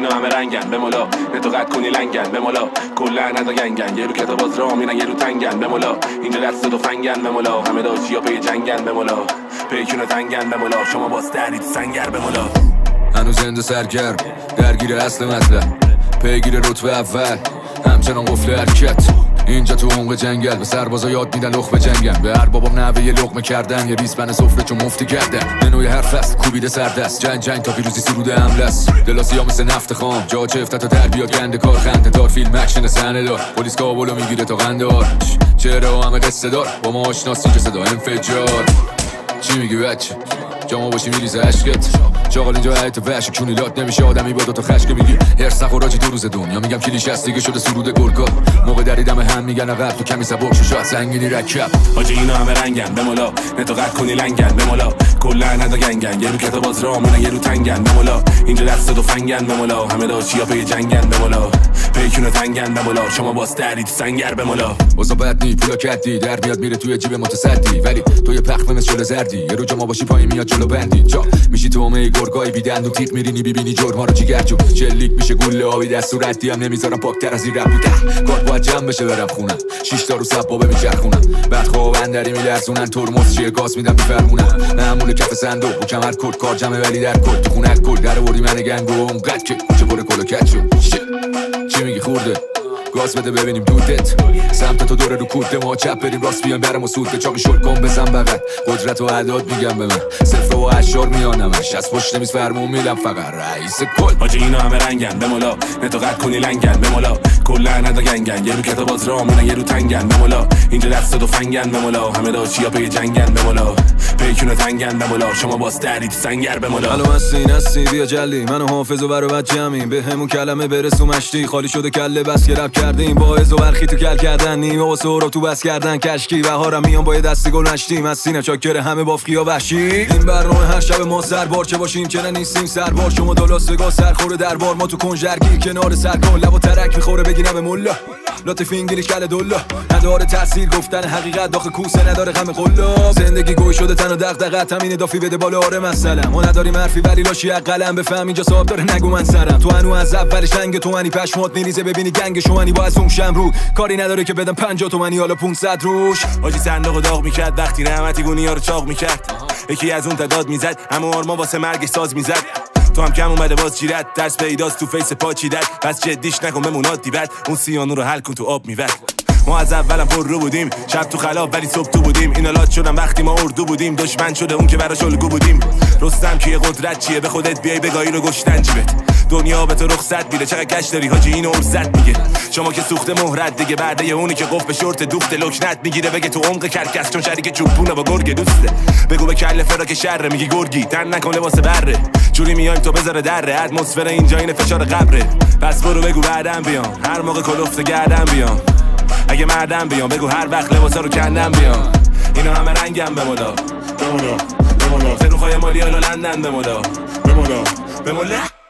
اینا همه رنگن بمولا نتو قد کنی لنگن بمولا کلا ندا گنگن یه رو کتاب باز را میرن یه رو تنگن بمولا اینجا دست دو فنگن بمولا همه داشتی یا پی جنگن بمولا پیکونو تنگن بمولا شما باز درید سنگر بمولا هنوز زنده سرگرم درگیر اصل مطلب پیگیر رتبه اول همچنان قفل حرکت اینجا تو عمق جنگل به سربازا یاد میدن لخ به جنگن به هر بابام نوه یه لقمه کردن یه ریسپن سفره چون مفتی کردن منوی هر فصل کوبیده سردست جنگ تا پیروزی سروده حمله است دلاسیا مثل نفت خام جا چفته تا در بیاد گنده کار خنده دار فیلم اکشن صحنه دار پلیس کابلو میگیره تا قندار چهره همه قصه دار با ما آشناسی که صدا انفجار چی میگی بچه جامو باشی میریزه عشقت چاقال اینجا حیط وحش کونیلات نمیشه آدمی با دوتا خشک میگی هرس نخوراجی دو روز دنیا میگم کلیش هست دیگه شده سرود گرگا موقع دریدم هم میگن عقب تو کمی سبک شو شاید سنگینی رکب حاجی اینا همه رنگن بمولا نتو قد کنی لنگن بمولا کلا ندا گنگن یه رو کتاب باز را میرن یه رو تنگن بمولا اینجا دست دو فنگن بمولا همه داشتی یا پی جنگن بمولا پیکونو تنگن بمولا شما باز درید سنگر بمولا واسه بد نی پولا کدی در میاد میره توی جیب متصدی ولی تو یه پخمه مثل شل زردی یه رو جما باشی پایین میاد جلو بندی جا میشی تو همه گرگای بیدند و تیغ میرینی ببینی جرما رو جیگرجو چلیک میشه گله آبی دست و ردی هم نمیذارم پاکتر از این رب بوده کار باید جمع بشه برم خونم 6 تا رو سبابه میچرخونم بعد خواب اندری میلرزونن ترمز چیه گاز میدم میفرمونم معمول کف صندوق و کمر کد کار جمعه ولی در کد تو خونه کل در آوردی من گنگو اونقدر که کوچه پر کلو کج شد چی میگی خورده گاز بده ببینیم دودت سمت تو دوره رو کوده ما چپ بریم راست بیان برم و سوده چاقی شل کن بزن بغل قدرت و عداد میگم به من صفر و اشار میانمش از پشت میز فرمون میدم فقط رئیس کل حاجی اینا همه رنگن بمولا نتو قد کنی لنگن بمولا کلا ندا گنگن یه رو کتاب باز را میرن یه رو تنگن بمولا اینجا دست دو فنگن بمولا همه داشتی یا پی جنگن بمولا پیکونو تنگن بمولا شما باز درید سنگر بمولا الو هستی بیا جلی منو حافظ و برو بچه‌میم به همون کلمه برسو مشتی خالی شده کله بس که رپ کردیم باعث و برخی تو کل کردن نیمه و سهراب تو بس کردن کشکی بهارم میام با یه دستی گل نشتیم از سینه چاکر همه بافقیا وحشی این برنامه هر شب ما سربار چه باشیم که نیستیم سربار شما دلاسگا سرخوره دربار ما تو کنجرگی کنار سرکل لب و ترک میخوره بگینم به ملا لطف انگلیش کله دلا نداره تاثیر گفتن حقیقت داخل کوسه نداره غم قلا زندگی گوی شده تن و دغدغه همین دافی بده بالا آره مثلا ما نداریم حرفی ولی لاشی قلم بفهم اینجا صاحب داره نگو من سرم تو هنو از اولش رنگ تو منی پشمات میریزه ببینی گنگ شوانی با از اون شمرو کاری نداره که بدم 50 تومانی حالا 500 روش حاجی صندوق داغ میکرد وقتی نعمتی گونیا رو چاق میکرد یکی از اون تعداد میزد اما آرما واسه مرگ ساز میزد تو هم کم اومده باز جیرت درس پیداست تو فیس پاچیدت پس جدیش نکن بمون عادی بد اون سیانو رو حل کن تو آب میواد ما از اولم پر رو بودیم شب تو خلاب ولی صبح تو بودیم اینا لات شدن وقتی ما اردو بودیم دشمن شده اون که براش الگو بودیم رستم کیه قدرت چیه به خودت بیای بگاهی رو گشتن جیبت دنیا به تو رخصت میده چقدر کش داری حاجی اینو ارزت میگه شما که سوخته مهرت دیگه بعد یه اونی که قف به شورت دوخت لکنت میگیره بگه تو عمق کرکس چون شریک چوبونه با گرگ دوسته بگو به کله فراک شره میگی گرگی تن نکنه واسه بره جوری میایم تو بذاره دره اتمسفر اینجا این فشار قبره پس برو بگو بعدم بیام هر موقع کلفت گردم بیام اگه مردم بیام بگو هر وقت لباسا رو کندم بیام اینا همه رنگم بمولا بمولا سروخای مالی حالا لندن بمولا بمولا